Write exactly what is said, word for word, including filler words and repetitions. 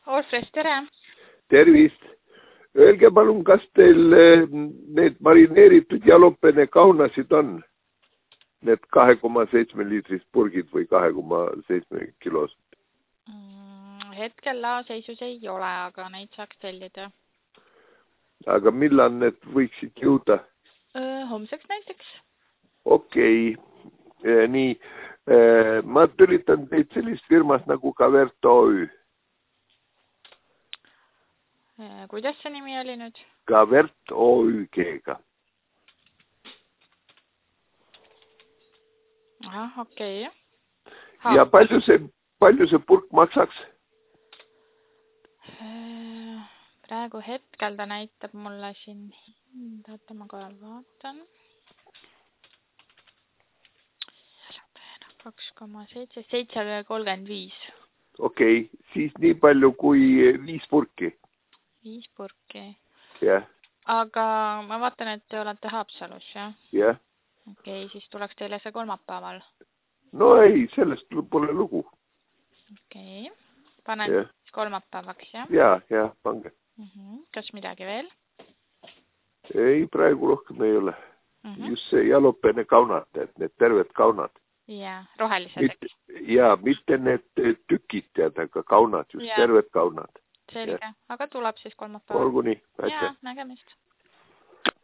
Orfres, tere! Tervist! Öelge palun, kas teil need marineeritud jalopene kaunasid on? Need kahe koma seitsme liitrist purgid või kahe koma seitsme kilos? Mm, hetkel laoseisus ei ole, aga neid saaks tellida. Aga millal need võiksid jõuda? Öö, homseks näiteks. Okei. Okay. Nii, ma tülitan teid sellist firmast nagu Kavert O Ü. Kuidas see nimi oli nüüd? Kavert O Ü G-ga. Aha, okei. Okay. Ja palju see, palju see purk maksaks? Praegu hetkel ta näitab mulle siin hindata, ma kohe vaatan. kaks koma seitse, seitse kolmkümmend viis. Okei, okay. Siis nii palju kui viis purki. Viis purki. Jah. Aga ma vaatan, et te olete Haapsalus, jah? Jah. Okei, siis tuleks teile see kolmapäeval. No ei, sellest pole lugu. Okei, panen ja. kolmapäevaks, jah? Ja, ja, pange. Uh -huh. Kas midagi veel? Ei, praegu rohkem ei ole. Uh -huh. Just see jalopene kaunad, et need terved kaunad. Ja, rohelised. Mitte, ja, mitte need tükid tead, aga kaunad, just ja. Terved kaunad. Selge, ja. Aga tuleb siis kolmapäeval. Olgu nii, aitäh. Ja, nägemist.